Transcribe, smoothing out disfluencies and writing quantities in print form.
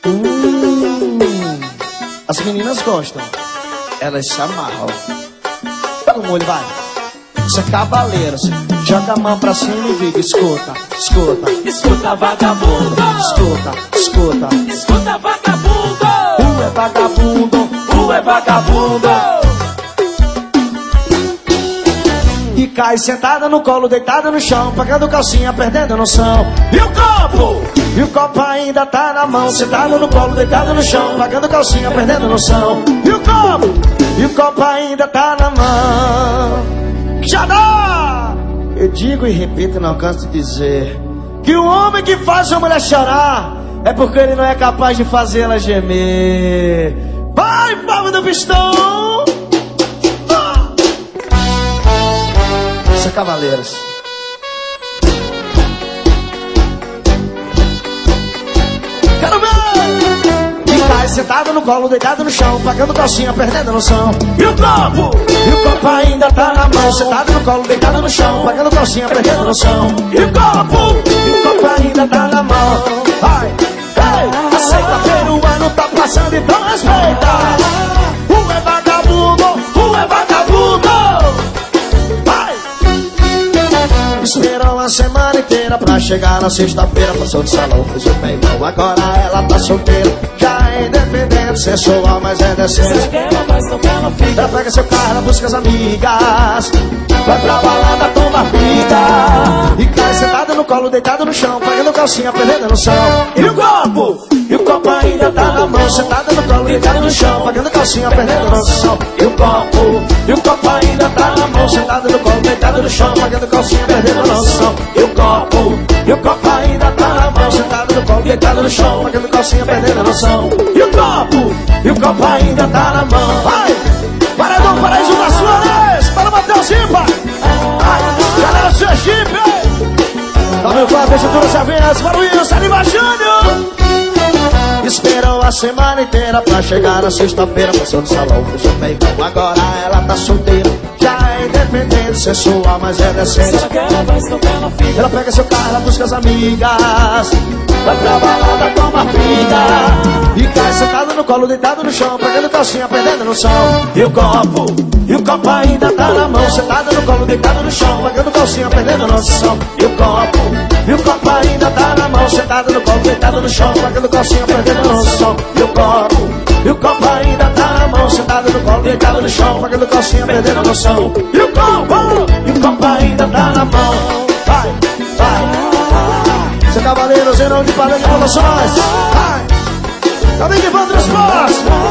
As meninas gostam, elas se amarram. Pega o molho, vai. Isso é cavaleiro, joga a mão pra cima e diga: escuta, escuta, escuta vagabundo, escuta, escuta, escuta vagabundo. É vagabundo, É vagabundo. E cai sentada no colo, deitada no chão, pagando calcinha, perdendo noção. E o copo? E o copo ainda tá na mão, sentada no colo, deitada no chão, pagando calcinha, perdendo noção. E o copo ainda tá na mão. Já dá! Eu digo e repito, não canso de dizer, que o homem que faz uma mulher chorar é porque ele não é capaz de fazê-la gemer. Vai, palma do pistão! Isso é cavaleiros. Quero ver! E cai sentado no colo, deitado no chão, pagando calcinha, perdendo a noção. E o copo? E o copo ainda tá na mão, sentado no colo, deitado no chão, pagando calcinha, perdendo a noção. E o copo? E o copo ainda tá na mão. Vai, ei, aceita, peruano tá passando, então respeita. É vagabundo, É vagabundo. esperou uma semana inteira pra chegar na sexta-feira. Passou de salão, fez o bem bom. Agora ela tá solteira, já é independente, sensual, mas é decente. Se ela vai, não que ela fica. Ela pega seu carro, ela busca as amigas, vai pra balada, toma pica. E cai sentada no colo, deitado no chão, pagando calcinha, perdendo a noção. E o copo? E o copo ainda tá na mão, sentada no colo, deitado no chão, pagando calcinha, perdendo a noção. E o copo? E o copo ainda tá na mão, sentado no colo, deitado no chão, pagando calcinha, perdendo a noção. E o copo? E o copo ainda tá na mão, sentado no colo, deitado no chão, pagando calcinha, perdendo a noção. E o copo? E o copo ainda tá na mão. Vai! Paredão, paraíso da sua vez! Para o Mateuzinho, pai! Galera do Sergipe! Tá meu pai, deixa todas as vezes para o Wilson, Lima Júnior! Esperou a semana inteira pra chegar na sexta-feira. Passou no salão, fez o bem bom. Agora ela tá solteira, já é independente, sensual, mas é decente. Se ela vai, não que ela fica. Ela pega seu carro, ela busca as amigas, vai pra balada, toma pinga. E cai sentado no colo, deitado no chão, pegando calcinha, perdendo noção. E o copo? E o copo ainda tá na mão, sentado no colo, deitado no chão, pegando calcinha, perdendo noção. E o copo? E o copo ainda tá na mão, sentado no colo, deitado no chão, pegando calcinha, perdendo noção. E o copo? E o copo ainda tá na mão, sentado no colo, deitado no chão, pegando calcinha, perdendo noção. E o copo? E o copo ainda tá na mão. Vai, vai. Seu cavaleiro, zerão de Palanque Promoções. Vai. Também de Vandros Pós.